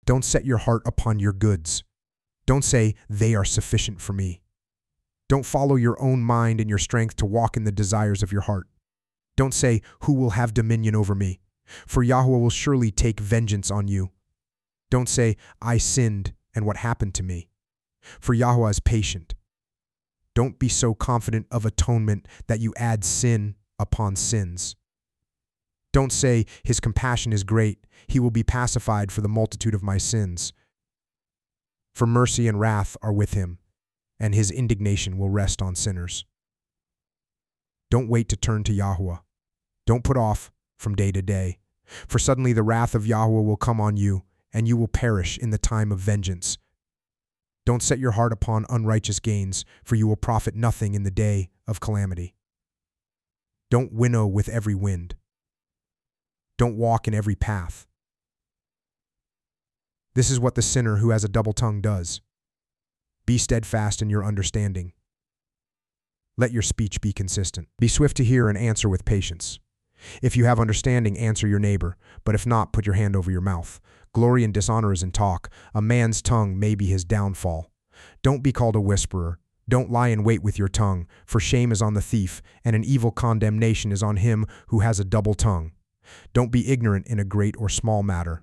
Don't set your heart upon your goods. Don't say, they are sufficient for me. Don't follow your own mind and your strength to walk in the desires of your heart. Don't say, who will have dominion over me? For Yahweh will surely take vengeance on you. Don't say, I sinned, and what happened to me? For Yahweh is patient. Don't be so confident of atonement that you add sin upon sins. Don't say, his compassion is great, he will be pacified for the multitude of my sins. For mercy and wrath are with him, and his indignation will rest on sinners. Don't wait to turn to Yahweh. Don't put off from day to day, for suddenly the wrath of Yahweh will come on you, and you will perish in the time of vengeance. Don't set your heart upon unrighteous gains, for you will profit nothing in the day of calamity. Don't winnow with every wind. Don't walk in every path. This is what the sinner who has a double tongue does. Be steadfast in your understanding. Let your speech be consistent. Be swift to hear and answer with patience. If you have understanding, answer your neighbor, but if not, put your hand over your mouth. Glory and dishonor is in talk. A man's tongue may be his downfall. Don't be called a whisperer. Don't lie in wait with your tongue, for shame is on the thief, and an evil condemnation is on him who has a double tongue. Don't be ignorant in a great or small matter.